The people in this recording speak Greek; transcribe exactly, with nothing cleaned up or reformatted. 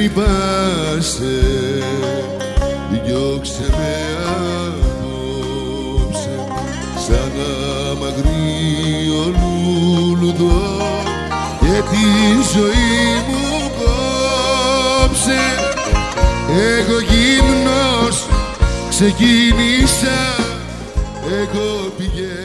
λυπάσαι, διώξε με απόψε σαν αμαγρίο λουλουδό και τη ζωή μου κόψε. Εγώ γύμνος ξεκίνησα, εγώ πηγαίνω